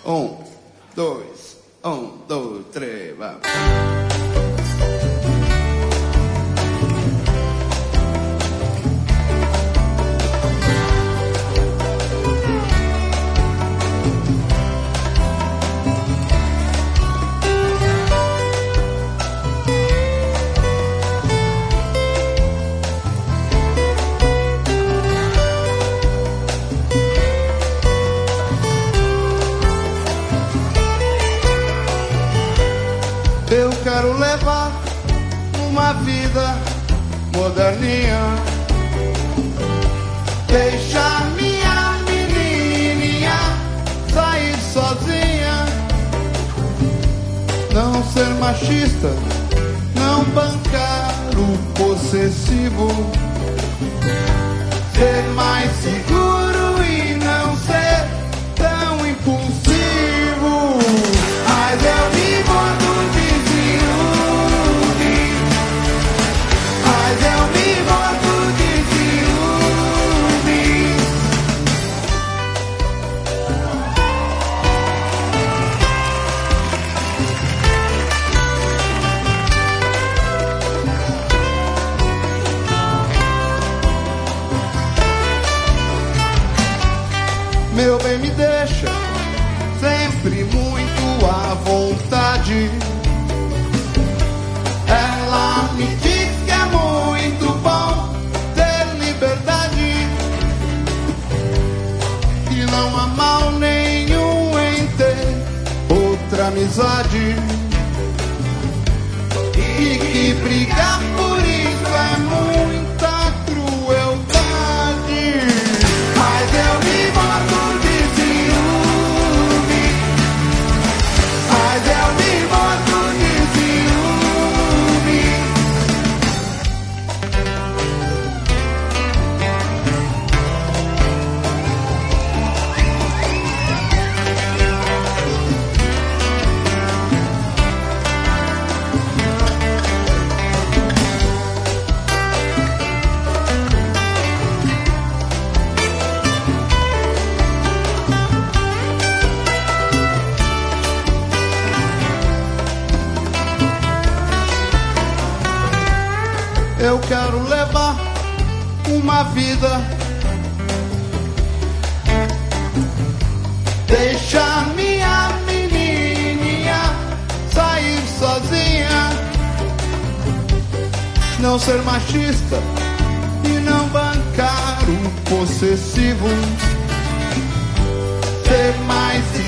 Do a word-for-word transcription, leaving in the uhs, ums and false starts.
Um, dois, um, dois, três, vai. Eu quero levar uma vida moderninha, deixar minha menininha sair sozinha, não ser machista, não bancar o possessivo, ser mais seguro e não ser tão impulsivo. Mas eu me mordo de Mas eu me mordo de ciúmes. Meu bem, me deixa sempre muito à vontade. Ela me diz que é muito bom ter liberdade, e não há mal nenhum em ter outra amizade, e que brigar por isso é muita crueldade. Mas eu me mordo de ciúme, mas eu me mordo de ciúme. Eu quero levar uma vida, deixar minha menininha sair sozinha, não ser machista e não bancar o possessivo, ser mais